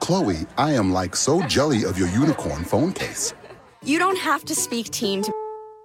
Chloe, I am like so jelly of your unicorn phone case. You don't have to speak teen to...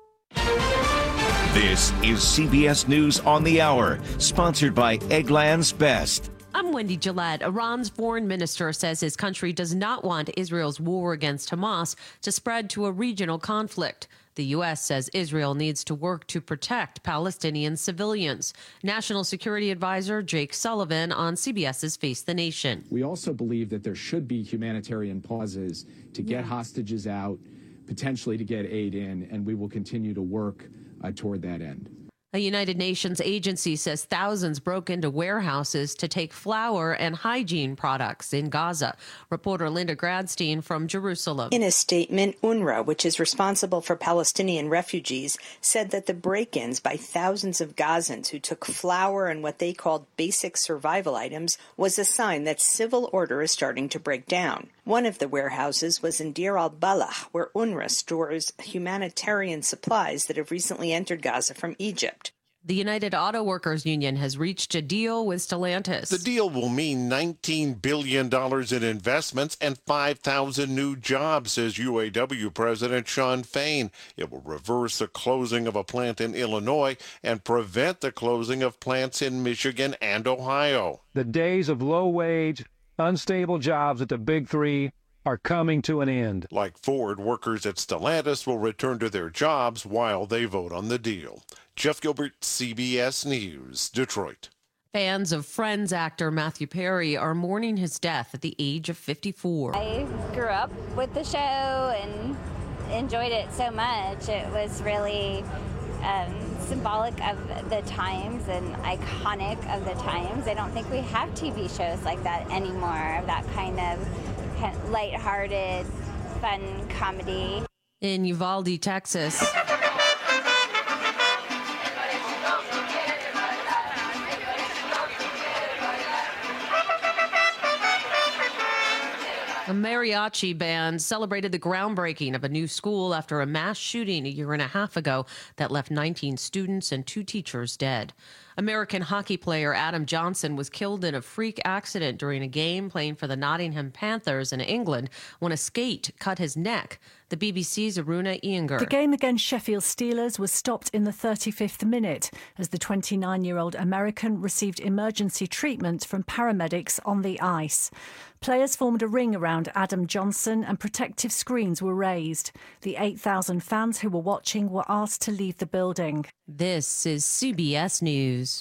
This is CBS News on the Hour, sponsored by Eggland's Best. I'm Wendy Gillette. Iran's foreign minister says his country does not want Israel's war against Hamas to spread to a regional conflict. The U.S. says Israel needs to work to protect Palestinian civilians. National Security Advisor Jake Sullivan on CBS's Face the Nation. We also believe that there should be humanitarian pauses to get hostages out, potentially to get aid in, and we will continue to work toward that end. A United Nations agency says thousands broke into warehouses to take flour and hygiene products in Gaza. Reporter Linda Gradstein from Jerusalem. In a statement, UNRWA, which is responsible for Palestinian refugees, said that the break-ins by thousands of Gazans who took flour and what they called basic survival items was a sign that civil order is starting to break down. One of the warehouses was in Deir al-Balah, where UNRWA stores humanitarian supplies that have recently entered Gaza from Egypt. The United Auto Workers Union has reached a deal with Stellantis. The deal will mean $19 billion in investments and 5,000 new jobs, says UAW President Shawn Fain. It will reverse the closing of a plant in Illinois and prevent the closing of plants in Michigan and Ohio. The days of low-wage, unstable jobs at the Big Three are coming to an end. Like Ford, workers at Stellantis will return to their jobs while they vote on the deal. Jeff Gilbert, CBS News, Detroit. Fans of Friends actor Matthew Perry are mourning his death at the age of 54. I grew up with the show and enjoyed it so much. It was really symbolic of the times and iconic of the times. I don't think we have TV shows like that anymore, that kind of lighthearted, fun comedy. In Uvalde, Texas. A mariachi band celebrated the groundbreaking of a new school after a mass shooting a year and a half ago that left 19 students and 2 teachers dead. American hockey player Adam Johnson was killed in a freak accident during a game playing for the Nottingham Panthers in England when a skate cut his neck. The BBC's Aruna Iyengar. The game against Sheffield Steelers was stopped in the 35th minute as the 29-year-old American received emergency treatment from paramedics on the ice. Players formed a ring around Adam Johnson and protective screens were raised. The 8,000 fans who were watching were asked to leave the building. This is CBS News.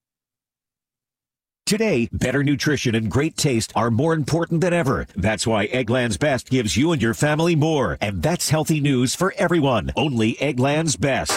Today, better nutrition and great taste are more important than ever. That's why Eggland's Best gives you and your family more. And that's healthy news for everyone. Only Eggland's Best.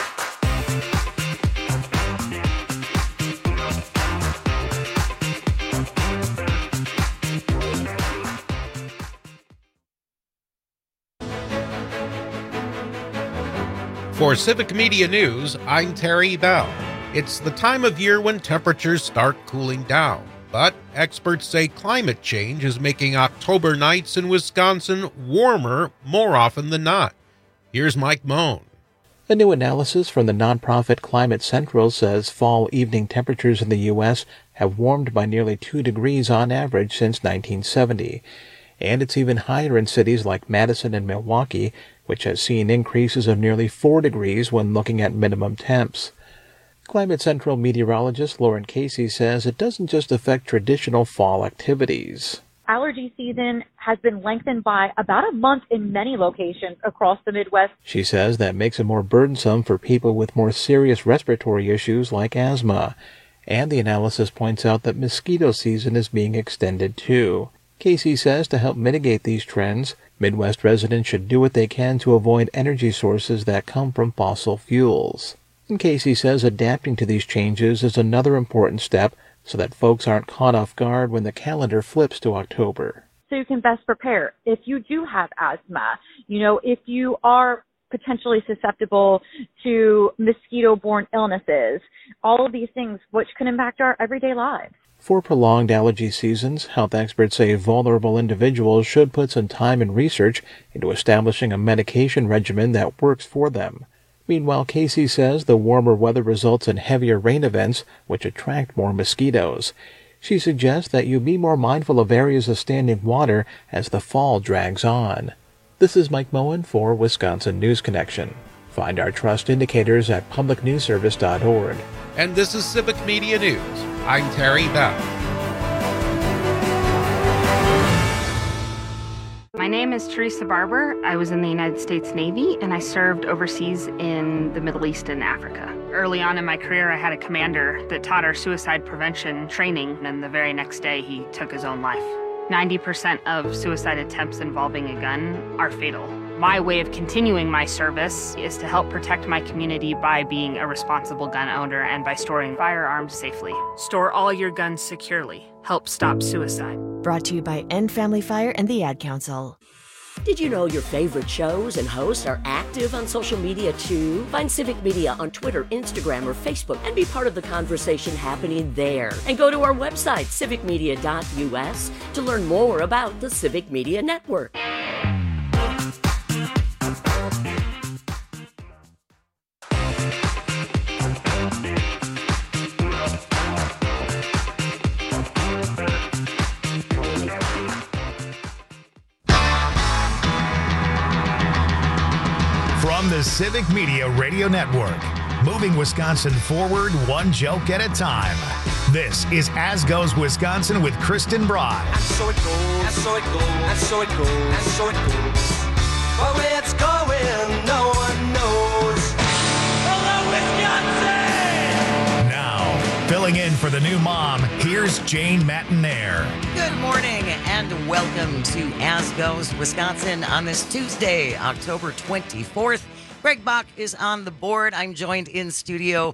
For Civic Media News, I'm Terry Bell. It's the time of year when temperatures start cooling down, but experts say climate change is making October nights in Wisconsin warmer more often than not. Here's Mike Moan. A new analysis from the nonprofit Climate Central says fall evening temperatures in the U.S. have warmed by nearly 2 degrees on average since 1970. And it's even higher in cities like Madison and Milwaukee, which has seen increases of nearly 4 degrees when looking at minimum temps. Climate Central meteorologist Lauren Casey says it doesn't just affect traditional fall activities. Allergy season has been lengthened by about a month in many locations across the Midwest. She says that makes it more burdensome for people with more serious respiratory issues like asthma. And the analysis points out that mosquito season is being extended too. Casey says to help mitigate these trends, Midwest residents should do what they can to avoid energy sources that come from fossil fuels. And Casey says adapting to these changes is another important step so that folks aren't caught off guard when the calendar flips to October. So you can best prepare. If you do have asthma, if you are potentially susceptible to mosquito-borne illnesses, all of these things which can impact our everyday lives. For prolonged allergy seasons, health experts say vulnerable individuals should put some time and research into establishing a medication regimen that works for them. Meanwhile, Casey says the warmer weather results in heavier rain events, which attract more mosquitoes. She suggests that you be more mindful of areas of standing water as the fall drags on. This is Mike Moen for Wisconsin News Connection. Find our trust indicators at publicnewsservice.org. And this is Civic Media News. I'm Terry Bell. My name is Teresa Barber. I was in the United States Navy, and I served overseas in the Middle East and Africa. Early on in my career, I had a commander that taught our suicide prevention training, and the very next day, he took his own life. 90% of suicide attempts involving a gun are fatal. My way of continuing my service is to help protect my community by being a responsible gun owner and by storing firearms safely. Store all your guns securely. Help stop suicide. Brought to you by End Family Fire and the Ad Council. Did you know your favorite shows and hosts are active on social media too? Find Civic Media on Twitter, Instagram, or Facebook and be part of the conversation happening there. And go to our website, civicmedia.us, to learn more about the Civic Media Network. From the Civic Media Radio Network, moving Wisconsin forward one joke at a time. This is As Goes Wisconsin with Kristen Bride. And so it goes, and so it goes, and so it goes, and so it goes. But where it's going, no one knows. Hello, Wisconsin! Now, filling in for the new mom, here's Jane Matinaire. Good morning and welcome to As Goes Wisconsin on this Tuesday, October 24th. Greg Bach is on the board. I'm joined in studio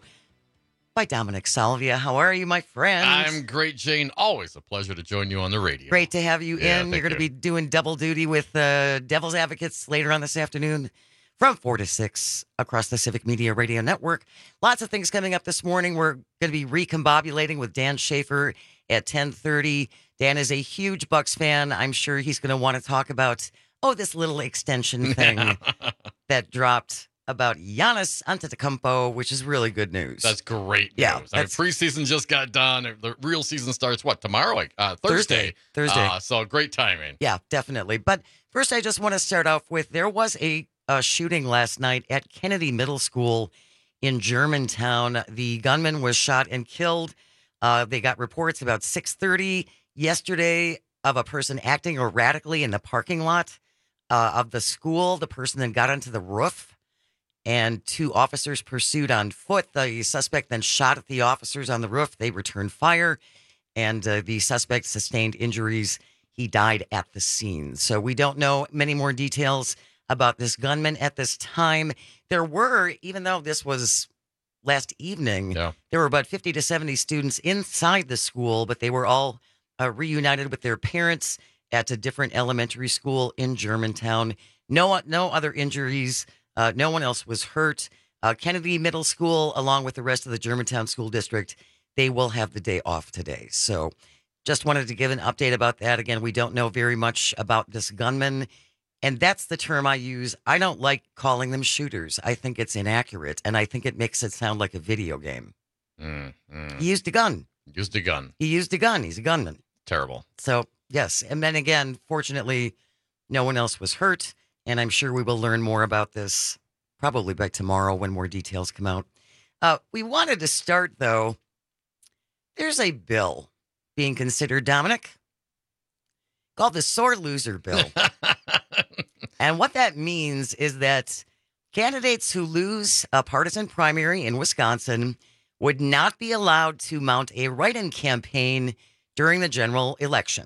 by Dominic Salvia. How are you, my friend? I'm great, Jane. Always a pleasure to join you on the radio. Great to have you in. You're going to be doing double duty with Devil's Advocates later on this afternoon from 4 to 6 across the Civic Media Radio Network. Lots of things coming up this morning. We're going to be recombobulating with Dan Schaefer at 10:30. Dan is a huge Bucks fan. I'm sure he's going to want to talk about, this little extension thing that dropped about Giannis Antetokounmpo, which is really good news. That's great news. Yeah, I mean, preseason just got done. The real season starts, tomorrow? Thursday. So great timing. Yeah, definitely. But first, I just want to start off with, there was a shooting last night at Kennedy Middle School in Germantown. The gunman was shot and killed. They got reports about 6:30 yesterday of a person acting erratically in the parking lot of the school. The person then got onto the roof, and 2 officers pursued on foot. The suspect then shot at the officers on the roof. They returned fire, and the suspect sustained injuries. He died at the scene. So we don't know many more details about this gunman at this time. There were, even though this was last evening, there were about 50 to 70 students inside the school, but they were all reunited with their parents at a different elementary school in Germantown. No other injuries. No one else was hurt. Kennedy Middle School, along with the rest of the Germantown School District, they will have the day off today. So just wanted to give an update about that. Again, we don't know very much about this gunman, and that's the term I use. I don't like calling them shooters. I think it's inaccurate, and I think it makes it sound like a video game. He used a gun. He used a gun. He's a gunman. Terrible. So, yes. And then again, fortunately, no one else was hurt. And I'm sure we will learn more about this probably by tomorrow when more details come out. We wanted to start, though. There's a bill being considered, Dominic, called the Sore Loser Bill. And what that means is that candidates who lose a partisan primary in Wisconsin would not be allowed to mount a write-in campaign during the general election.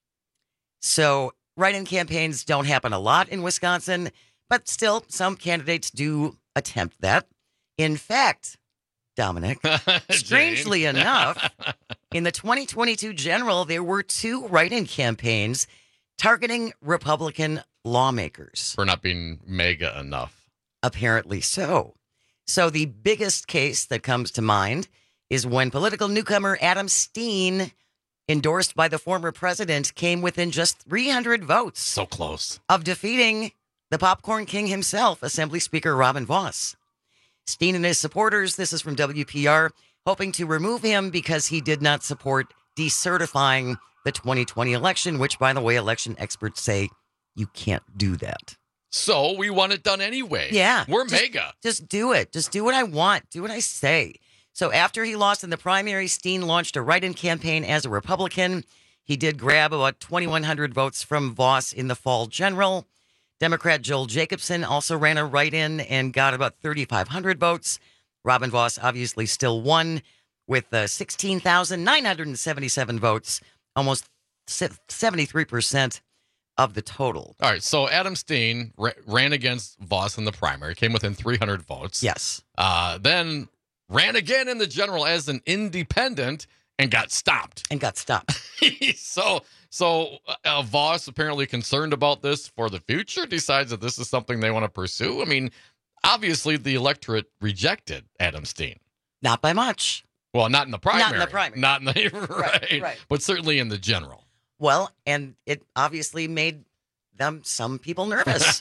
So write-in campaigns don't happen a lot in Wisconsin, but still, some candidates do attempt that. In fact, Dominic, strangely enough, in the 2022 general, there were 2 write-in campaigns targeting Republican lawmakers. For not being mega enough. Apparently so. So the biggest case that comes to mind is when political newcomer Adam Steen, endorsed by the former president, came within just 300 votes. So close. Of defeating the popcorn king himself, Assembly Speaker Robin Vos. Steen and his supporters, this is from WPR, hoping to remove him because he did not support decertifying the 2020 election, which, by the way, election experts say you can't do that. So we want it done anyway. Yeah. We're mega. Just do it. Just do what I want. Do what I say. So after he lost in the primary, Steen launched a write-in campaign as a Republican. He did grab about 2,100 votes from Voss in the fall general. Democrat Joel Jacobson also ran a write-in and got about 3,500 votes. Robin Voss obviously still won with 16,977 votes, almost 73% of the total. All right, so Adam Steen ran against Voss in the primary, came within 300 votes. Yes. Then ran again in the general as an independent and got stopped. So Voss, apparently concerned about this for the future, decides that this is something they want to pursue. I mean, obviously the electorate rejected Adam Steen. Not by much. Well, not in the primary. Not in the right. But certainly in the general. Well, and it obviously made some people nervous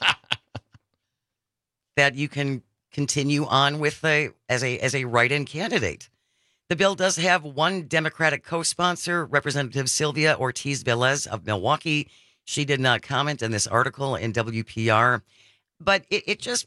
that you can continue on with as a write-in candidate. The bill does have one Democratic co-sponsor, Representative Sylvia Ortiz-Velez of Milwaukee. She did not comment in this article in WPR, but it just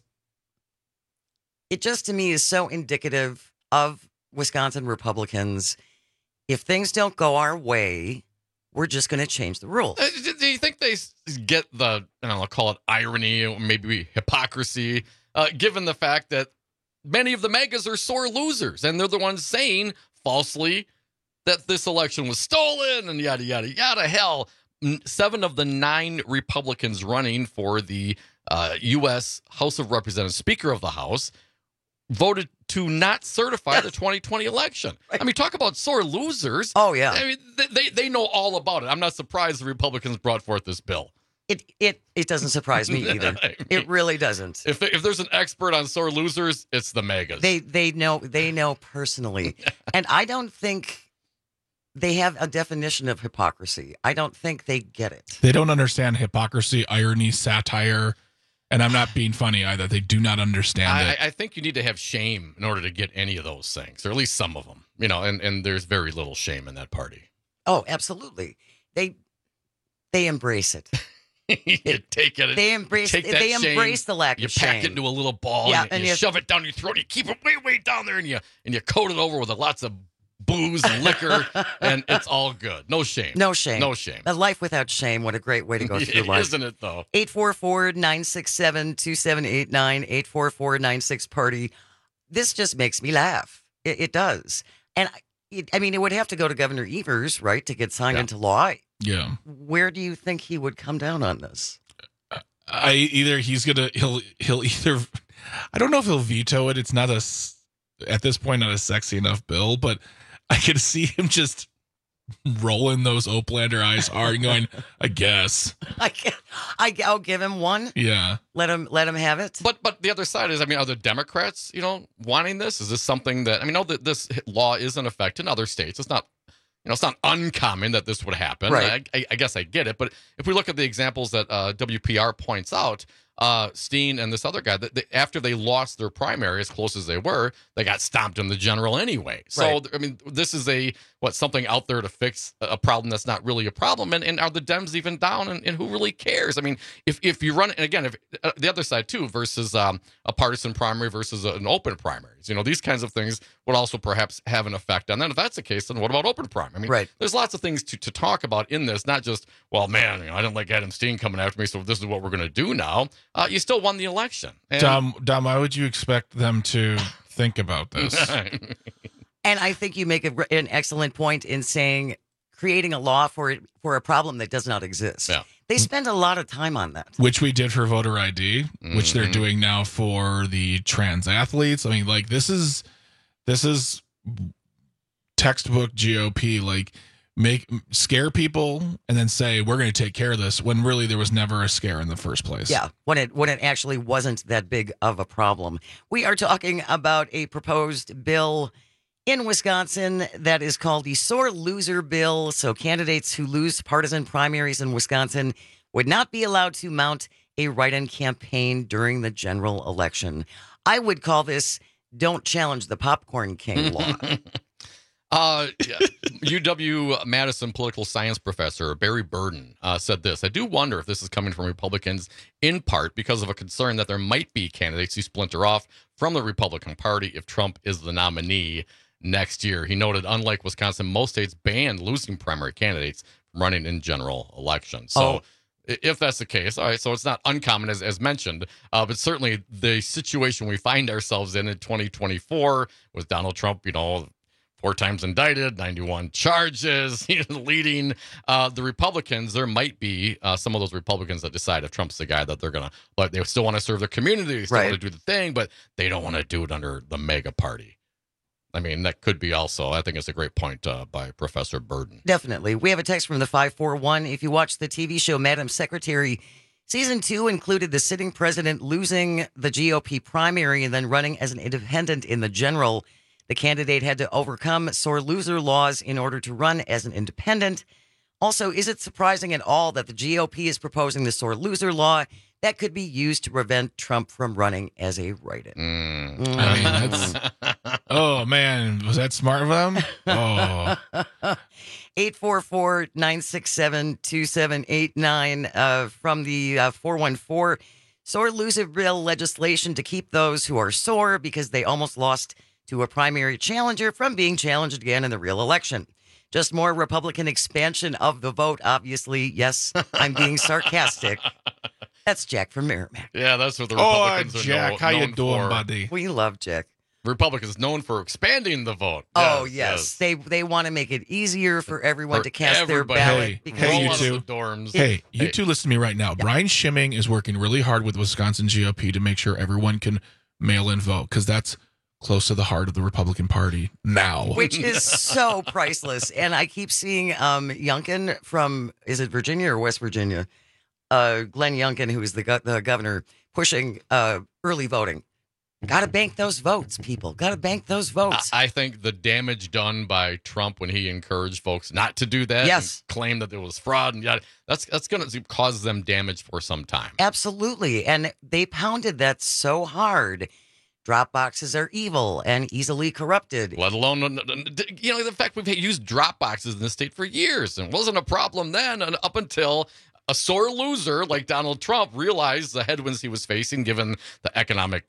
to me is so indicative of Wisconsin Republicans. If things don't go our way, we're just going to change the rules. Do you think they get the, I'll call it irony or maybe hypocrisy, given the fact that many of the megas are sore losers, and they're the ones saying falsely that this election was stolen and yada, yada, yada. Hell, 7 of the 9 Republicans running for the U.S. House of Representatives, Speaker of the House, voted to not certify the 2020 election. Right. I mean, talk about sore losers. Oh, yeah. I mean, they know all about it. I'm not surprised the Republicans brought forth this bill. It doesn't surprise me either. I mean, it really doesn't. If there's an expert on sore losers, it's the megas. They know personally. And I don't think they have a definition of hypocrisy. I don't think they get it. They don't understand hypocrisy, irony, satire. And I'm not being funny either. They do not understand it. I think you need to have shame in order to get any of those things, or at least some of them. You know, and there's very little shame in that party. Oh, absolutely. They embrace it. You take it. They embrace the lack of shame. You pack it into a little ball, and you shove it down your throat. You keep it way down there, and you coat it over with lots of booze and liquor, and it's all good. No shame. No shame. No shame. A life without shame. What a great way to go through life. Isn't it, though? 844-967-2789, 844-96-PARTY. This just makes me laugh. It does. And, I mean, it would have to go to Governor Evers, right, to get signed into law. Yeah. Where do you think he would come down on this? He'll either, I don't know if he'll veto it. It's not at this point, not a sexy enough bill, but I could see him just rolling those Oplander eyes hard and going, I guess. I'll give him one. Yeah. Let him have it. But the other side is, I mean, are the Democrats, wanting this? Is this something that, I mean, that this law is in effect in other states. It's not, it's not uncommon that this would happen. Right. I guess I get it. But if we look at the examples that WPR points out, Steen and this other guy, after they lost their primary as close as they were, they got stomped in the general anyway. So, right. I mean, this is something out there to fix a problem that's not really a problem. And are the Dems even down? And who really cares? I mean, if you run, and again, if the other side too, versus a partisan primary versus an open primaries, these kinds of things would also perhaps have an effect on that. If that's the case, then what about open primary? I mean, right. There's lots of things to talk about in this, not just, well, man, I didn't like Adam Steen coming after me, so this is what we're going to do now. You still won the election. Dom, why would you expect them to think about this? And I think you make an excellent point in saying creating a law for a problem that does not exist. Yeah. They spend a lot of time on that. Which we did for voter ID, which they're doing now for the trans athletes. I mean, like, this is textbook GOP, like, scare people and then say we're going to take care of this when really there was never a scare in the first place. Yeah, when it actually wasn't that big of a problem. We are talking about a proposed bill in Wisconsin that is called the Sore Loser Bill. So candidates who lose partisan primaries in Wisconsin would not be allowed to mount a write-in campaign during the general election. I would call this "Don't Challenge the Popcorn King" law. UW-Madison political science professor Barry Burden said this: I do wonder if this is coming from Republicans in part because of a concern that there might be candidates who splinter off from the Republican Party if Trump is the nominee next year. He noted, unlike Wisconsin, most states banned losing primary candidates from running in general elections. So if that's the case, all right, so it's not uncommon as mentioned, but certainly the situation we find ourselves in 2024 with Donald Trump, 4 times indicted, 91 charges, leading the Republicans. There might be some of those Republicans that decide if Trump's the guy that they're going to, but they still want to serve their community, they still want to do the thing, but they don't want to do it under the mega party. I mean, that could be also, I think it's a great point by Professor Burden. Definitely. We have a text from the 541. If you watch the TV show Madam Secretary, Season 2 included the sitting president losing the GOP primary and then running as an independent in the general. The candidate had to overcome sore loser laws in order to run as an independent. Also, is it surprising at all that the GOP is proposing the sore loser law that could be used to prevent Trump from running as a write-in? I mean, that's... Oh, man. Was that smart of them? Oh. 844-967-2789 from the 414. Sore loser bill legislation to keep those who are sore because they almost lost to a primary challenger from being challenged again in the real election. Just more Republican expansion of the vote, obviously. Yes, I'm being sarcastic. That's Jack from Merrimack. Yeah, that's what the Republicans are Jack, how you doing, for. Buddy? We love Jack. Republicans known for expanding the vote. Yes. They want to make it easier for everyone to cast their ballot. Hey, you two. Hey, you two listen to me right now. Yeah. Brian Schimming is working really hard with Wisconsin GOP to make sure everyone can mail in vote because that's close to the heart of the Republican Party now. Which is so priceless. And I keep seeing Youngkin from, is it Virginia or West Virginia? Glenn Youngkin, who is the governor, pushing early voting. Got to bank those votes, people. Got to bank those votes. I think the damage done by Trump when he encouraged folks not to do that, and claim that there was fraud, and that's going to cause them damage for some time. Absolutely. And they pounded that so hard. Drop boxes are evil and easily corrupted. Let alone, the fact we've used drop boxes in the state for years, and it wasn't a problem then, and up until a sore loser like Donald Trump realized the headwinds he was facing, given the economic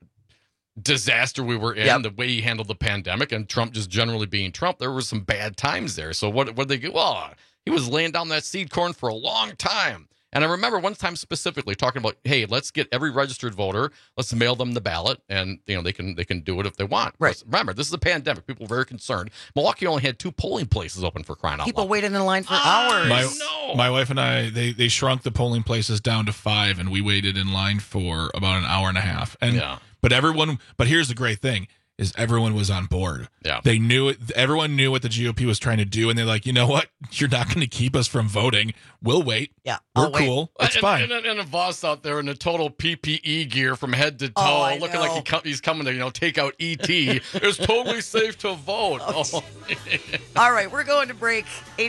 disaster we were in, the way he handled the pandemic, and Trump just generally being Trump. There were some bad times there. So what did they get? Well, he was laying down that seed corn for a long time. And I remember one time specifically talking about, hey, let's get every registered voter, let's mail them the ballot, and they can do it if they want. Right. Remember, this is a pandemic. People were very concerned. Milwaukee only had 2 polling places open for crying out loud. People waited in line for hours. My wife and I, they shrunk the polling places down to 5, and we waited in line for about an hour and a half. And but here's the great thing. Is everyone was on board. Yeah. They knew it. Everyone knew what the GOP was trying to do, and they're like, you know what? You're not going to keep us from voting. We'll wait. Yeah. We're cool. It's fine. And a boss out there in a total PPE gear from head to toe, looking like he's coming to, take out ET. It's totally safe to vote. Oh. All right, we're going to break.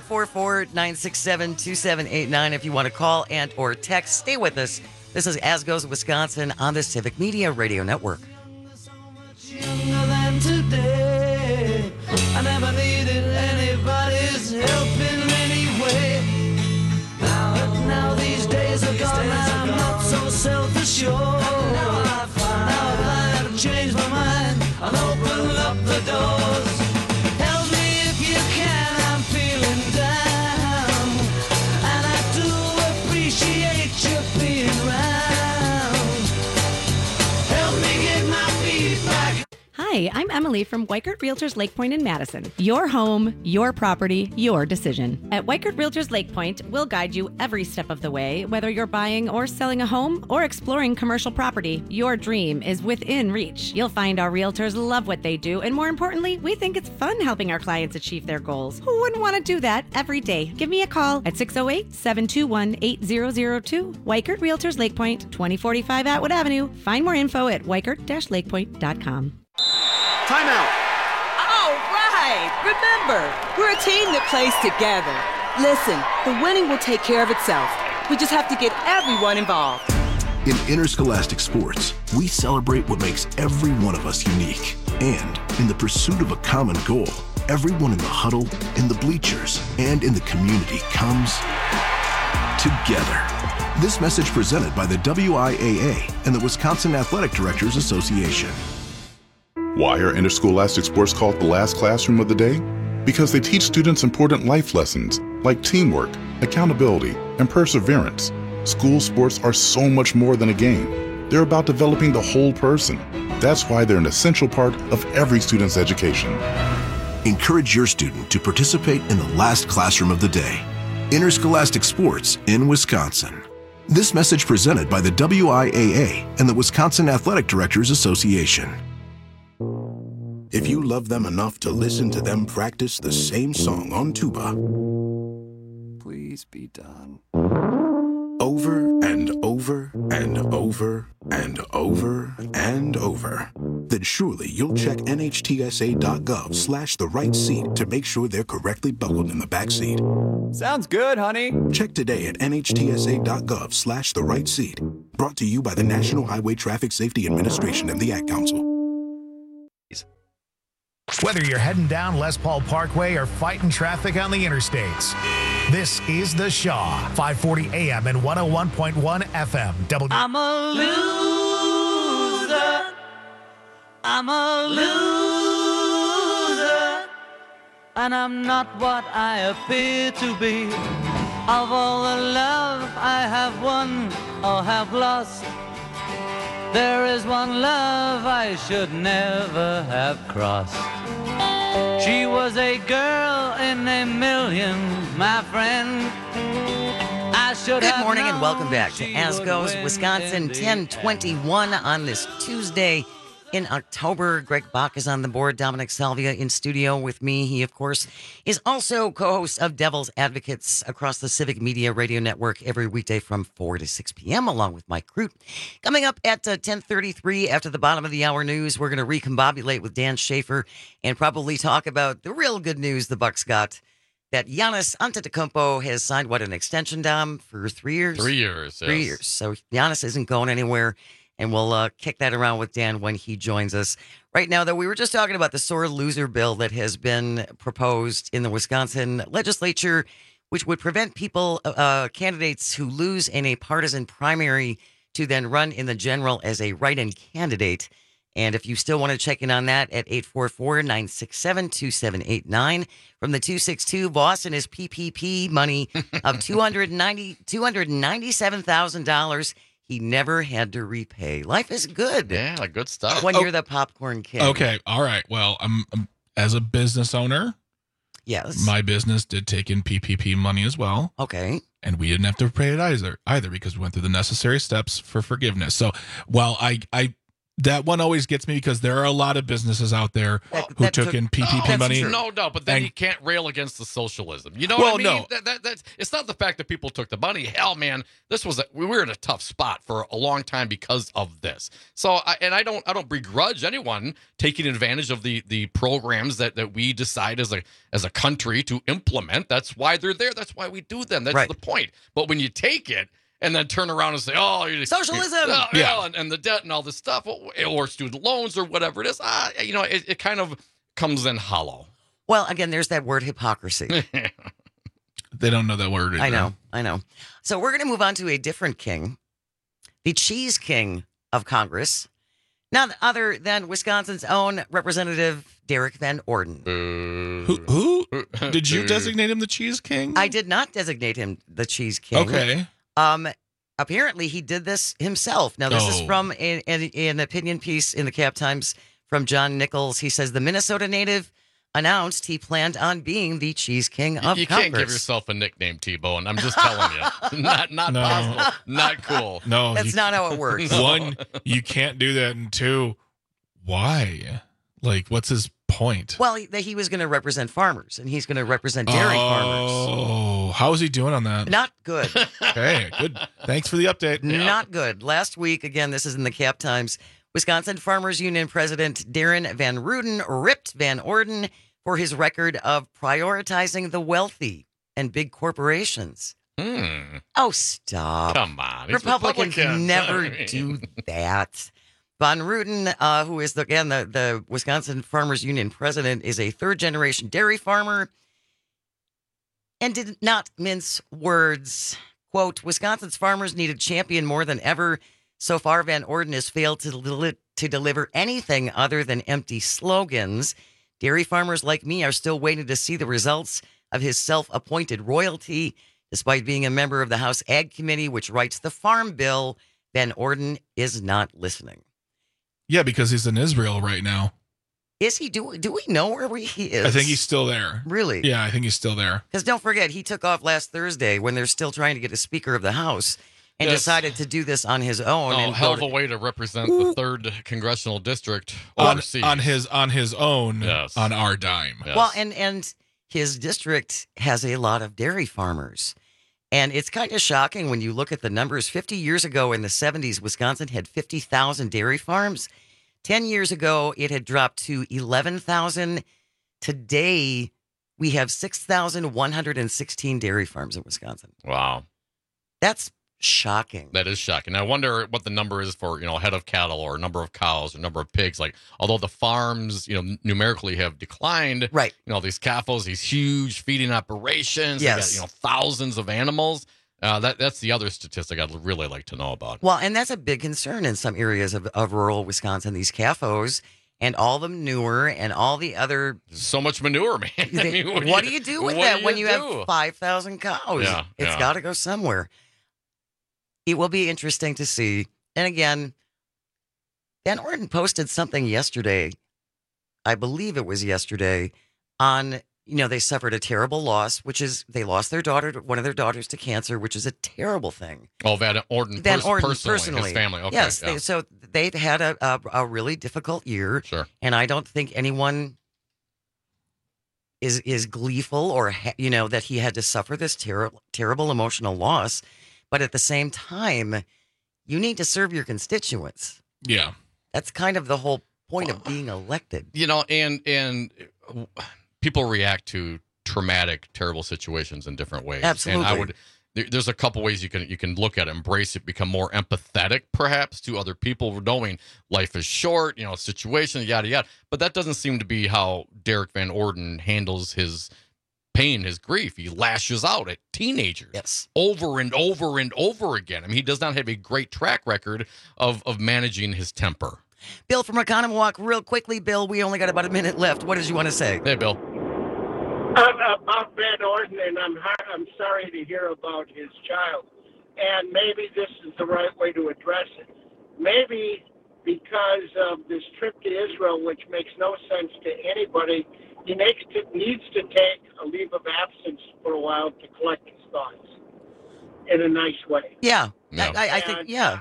844-967-2789 if you want to call and or text. Stay with us. This is As Goes Wisconsin on the Civic Media Radio Network. Younger than today. I never needed anybody's help in any way. But now these days are gone, I'm not so self-assured. Now I find I've changed my mind and open up the doors. Help me if you can, I'm feeling down, and I do appreciate you being around. Help me get my feet back. Hi, I'm Emily from Weichert Realtors Lake Point in Madison. Your home, your property, your decision. At Weichert Realtors Lake Point, we'll guide you every step of the way, whether you're buying or selling a home or exploring commercial property. Your dream is within reach. You'll find our realtors love what they do, and more importantly, we think it's fun helping our clients achieve their goals. Who wouldn't want to do that every day? Give me a call at 608-721-8002. Weichert Realtors Lake Point, 2045 Atwood Avenue. Find more info at weichert-lakepoint.com. Timeout. All right. Remember, we're a team that plays together. Listen, the winning will take care of itself. We just have to get everyone involved. In interscholastic sports, we celebrate what makes every one of us unique. And in the pursuit of a common goal, everyone in the huddle, in the bleachers, and in the community comes together. This message presented by the WIAA and the Wisconsin Athletic Directors Association. Why are interscholastic sports called the last classroom of the day? Because they teach students important life lessons like teamwork, accountability, and perseverance. School sports are so much more than a game. They're about developing the whole person. That's why they're an essential part of every student's education. Encourage your student to participate in the last classroom of the day. Interscholastic sports in Wisconsin. This message presented by the WIAA and the Wisconsin Athletic Directors Association. If you love them enough to listen to them practice the same song on tuba, please be done. Over and over and over and over and over, then surely you'll check NHTSA.gov/the right seat to make sure they're correctly buckled in the back seat. Sounds good, honey. Check today at NHTSA.gov/the right seat. Brought to you by the National Highway Traffic Safety Administration and the Ad Council. Whether you're heading down Les Paul Parkway or fighting traffic on the interstates, this is The Shaw, 540 AM and 101.1 FM. I'm a loser. I'm a loser. And I'm not what I appear to be. Of all the love I have won or have lost, there is one love I should never have crossed. She was a girl in a million, my friend. I should Good have morning and known welcome back to she As would Goes win Wisconsin, in the 1021 on this Tuesday in October. Greg Bach is on the board. Dominic Salvia in studio with me. He, of course, is also co-host of Devil's Advocates across the Civic Media Radio Network every weekday from 4 to 6 p.m. along with Mike Crute. Coming up at 10:33 after the bottom of the hour news, we're going to recombobulate with Dan Schaefer and probably talk about the real good news the Bucks got, that Giannis Antetokounmpo has signed, an extension, Dom, for 3 years? 3 years, yes. 3 years. So Giannis isn't going anywhere. And we'll kick that around with Dan when he joins us. Right now, though, we were just talking about the sore loser bill that has been proposed in the Wisconsin legislature, which would prevent candidates who lose in a partisan primary to then run in the general as a write-in candidate. And if you still want to check in on that at 844-967-2789 from the 262, Voss and his PPP money of $297,000. He never had to repay. Life is good. Yeah, good stuff. When you're the popcorn king. Okay, all right. Well, I'm as a business owner. Yes. My business did take in PPP money as well. Okay. And we didn't have to pay it either because we went through the necessary steps for forgiveness. So while I that one always gets me because there are a lot of businesses out there who took in PPP money. No, but then you can't rail against the socialism. You know what I mean? No. That's it's not the fact that people took the money. Hell, man, we were in a tough spot for a long time because of this. So, I don't begrudge anyone taking advantage of the programs that we decide as a country to implement. That's why they're there. That's why we do them. That's the point. But when you take it and then turn around and say, socialism, and the debt and all this stuff, or student loans or whatever it is, it kind of comes in hollow. Well, again, there's that word hypocrisy. They don't know that word either. I know. So we're going to move on to a different king, the cheese king of Congress, none other than Wisconsin's own Representative Derek Van Orden. Who? Did you designate him the cheese king? I did not designate him the cheese king. Okay. Apparently he did this himself. Now, this is from an opinion piece in the Cap Times from John Nichols. He says the Minnesota native announced he planned on being the cheese king of Congress. You can't give yourself a nickname, T-Bone. I'm just telling you. Not possible. Not cool. No. That's not how it works. One, you can't do that. And two, why? Like, what's his point? Well, he was going to represent farmers, and he's going to represent dairy farmers. Oh, how is he doing on that? Not good. Okay, good. Thanks for the update. Not good. Last week, again, this is in the Cap Times, Wisconsin Farmers Union President Darren Van Ruden ripped Van Orden for his record of prioritizing the wealthy and big corporations. Oh, stop. Come on. Republicans never do that. Von Ruden, who is, the Wisconsin Farmers Union president, is a third-generation dairy farmer and did not mince words. Quote, Wisconsin's farmers need a champion more than ever. So far, Van Orden has failed to deliver anything other than empty slogans. Dairy farmers like me are still waiting to see the results of his self-appointed royalty. Despite being a member of the House Ag Committee, which writes the Farm Bill, Van Orden is not listening. Yeah, because he's in Israel right now. Is he? Do we know where he is? I think he's still there. Really? Yeah, I think he's still there. Because don't forget, he took off last Thursday when they're still trying to get a Speaker of the House and decided to do this on his own. Oh, hell of a way to represent the 3rd congressional district overseas. On his own, yes. On our dime. Yes. Well, and his district has a lot of dairy farmers. And it's kind of shocking when you look at the numbers. 50 years ago in the 70s, Wisconsin had 50,000 dairy farms. 10 years ago, it had dropped to 11,000. Today, we have 6,116 dairy farms in Wisconsin. Wow. That's shocking. That is shocking. I wonder what the number is for, head of cattle or number of cows or number of pigs. Like, although the farms, numerically have declined, right? These CAFOs, these huge feeding operations, yes. They got, thousands of animals. That's the other statistic I'd really like to know about. Well, and that's a big concern in some areas of rural Wisconsin, these CAFOs and all the manure and all the other. So much manure, man. What do you do with that when you have 5,000 cows? Yeah, it's got to go somewhere. It will be interesting to see. And again, Van Orden posted something yesterday. I believe it was yesterday on, they suffered a terrible loss, which is they lost one of their daughters to cancer, which is a terrible thing. Oh, Van Orden personally, his family. Okay, yes. Yeah. So they've had a really difficult year. Sure. And I don't think anyone is gleeful or, that he had to suffer this terrible emotional loss. But at the same time, you need to serve your constituents. Yeah. That's kind of the whole point of being elected. And people react to traumatic, terrible situations in different ways. Absolutely. And there's a couple ways you can look at it, embrace it, become more empathetic, perhaps, to other people, knowing life is short, situation, yada, yada. But that doesn't seem to be how Derek Van Orden handles his pain, his grief. He lashes out at teenagers over and over and over again. I mean, he does not have a great track record of managing his temper. Bill from Oconomowoc, real quickly, Bill, we only got about a minute left. What did you want to say? Hey, Bill. About Van Orden, and I'm sorry to hear about his child. And maybe this is the right way to address it. Maybe because of this trip to Israel, which makes no sense to anybody, he needs to take a leave of absence for a while to collect his thoughts in a nice way. Yeah. I think, yeah.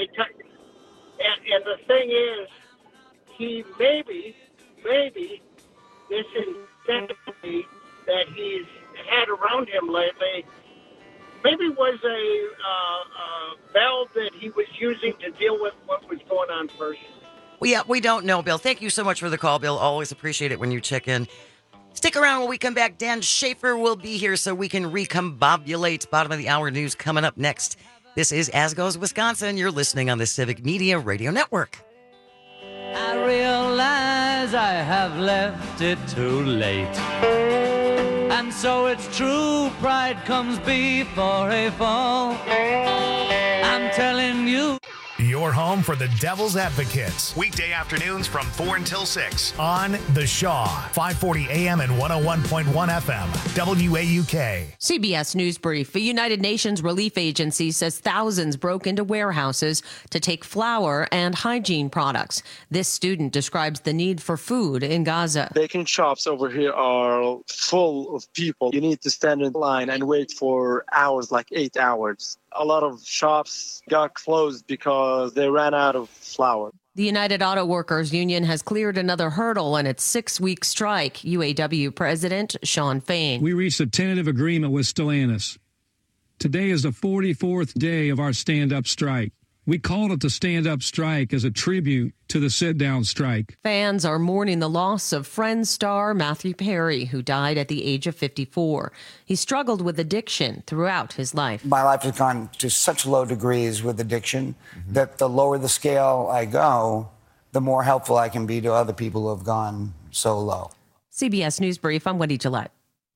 And the thing is, he maybe this insanity that he's had around him lately maybe was a valve that he was using to deal with what was going on personally. We don't know, Bill. Thank you so much for the call, Bill. Always appreciate it when you check in. Stick around when we come back. Dan Schaefer will be here so we can recombobulate. Bottom of the hour news coming up next. This is As Goes Wisconsin. You're listening on the Civic Media Radio Network. I realize I have left it too late. And so it's true, pride comes before a fall. I'm telling you. Your home for the Devil's Advocates. Weekday afternoons from 4 until 6 on The Shaw, 540 AM and 101.1 FM, WAUK. CBS News Brief. A United Nations relief agency says thousands broke into warehouses to take flour and hygiene products. This student describes the need for food in Gaza. Baking shops over here are full of people. You need to stand in line and wait for hours, like 8 hours. A lot of shops got closed because they ran out of flour. The United Auto Workers Union has cleared another hurdle in its 6-week strike. UAW President Shawn Fain. We reached a tentative agreement with Stellantis. Today is the 44th day of our stand-up strike. We called it the stand-up strike as a tribute to the sit-down strike. Fans are mourning the loss of Friends star Matthew Perry, who died at the age of 54. He struggled with addiction throughout his life. My life has gone to such low degrees with addiction that the lower the scale I go, the more helpful I can be to other people who have gone so low. CBS News Brief, I'm Wendy Gillette.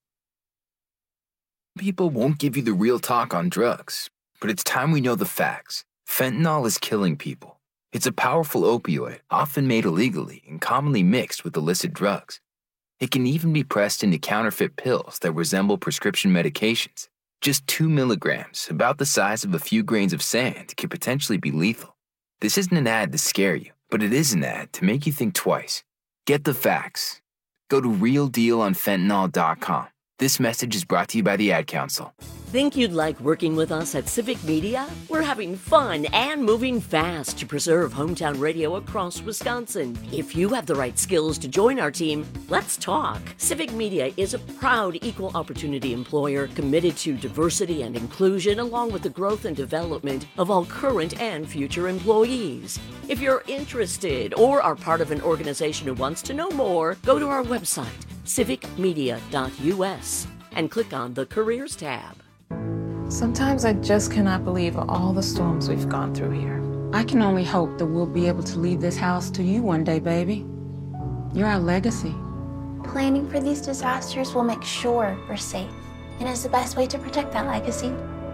People won't give you the real talk on drugs, but it's time we know the facts. Fentanyl is killing people. It's a powerful opioid, often made illegally and commonly mixed with illicit drugs. It can even be pressed into counterfeit pills that resemble prescription medications. Just 2 milligrams, about the size of a few grains of sand, can potentially be lethal. This isn't an ad to scare you, but it is an ad to make you think twice. Get the facts. Go to realdealonfentanyl.com. This message is brought to you by the Ad Council. Think you'd like working with us at Civic Media? We're having fun and moving fast to preserve hometown radio across Wisconsin. If you have the right skills to join our team, let's talk. Civic Media is a proud equal opportunity employer committed to diversity and inclusion along with the growth and development of all current and future employees. If you're interested or are part of an organization who wants to know more, go to our website, civicmedia.us, and click on the Careers tab. Sometimes I just cannot believe all the storms we've gone through here. I can only hope that we'll be able to leave this house to you one day, baby. You're our legacy. Planning for these disasters will make sure we're safe, and is the best way to protect that legacy.